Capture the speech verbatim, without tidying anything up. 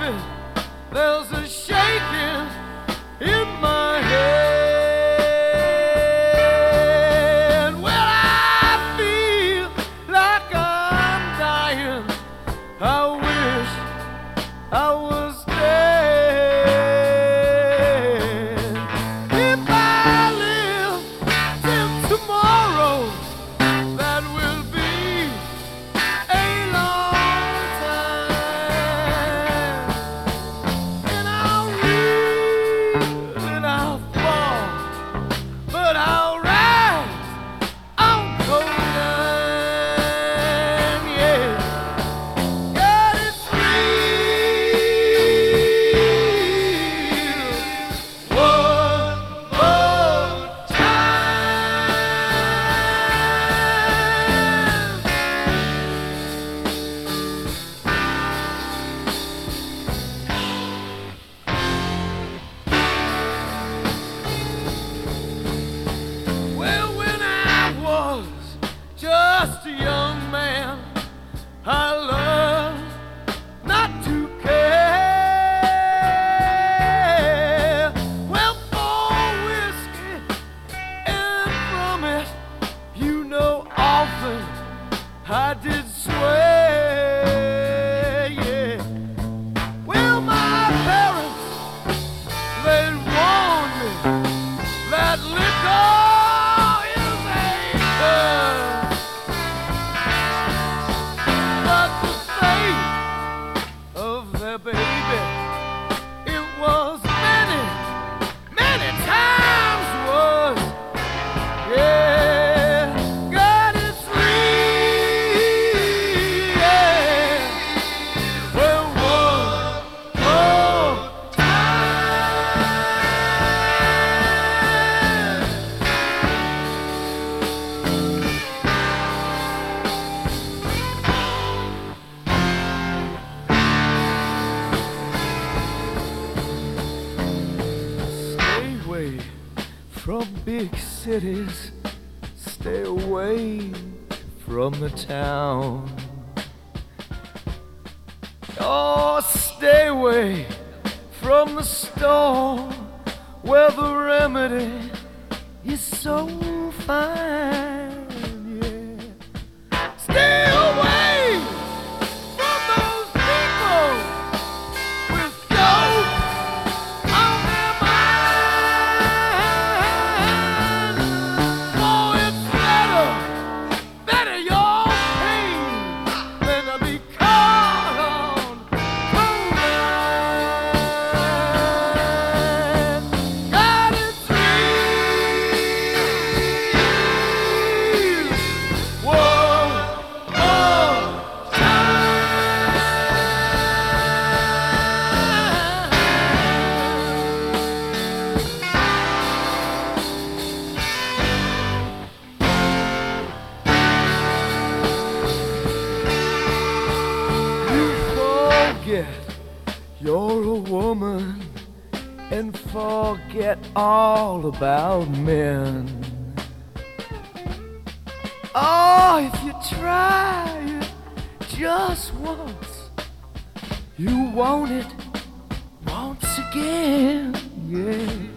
it, there's a shaking in my head. Well, I feel like I'm dying. I wish I was dead. If I live till tomorrow, that will be a long time. And I'll reel and I'll fall, but I'll rise on golden, yeah. God, it's real. One more time. Well, when I was just a young man, I learned not to care. Well, for whiskey and from it, you know, often I did swear, yeah. Well, my parents, they warned me that liquor is a curse. But the fate of their baby, it was many, many times worse. Yeah, God, it's real. Yeah. Well, one more time. Stay away from big cities. Stay away from the town. Oh, stay away from the store where the remedy is so fine, yeah. Stay away from those people with dope on their mind. Oh, it's better, better your pain than to be caught on cold line. God, it's real. One more You forget you're a woman and forget all about men. Oh, if you try it just once, you want it once again, yeah.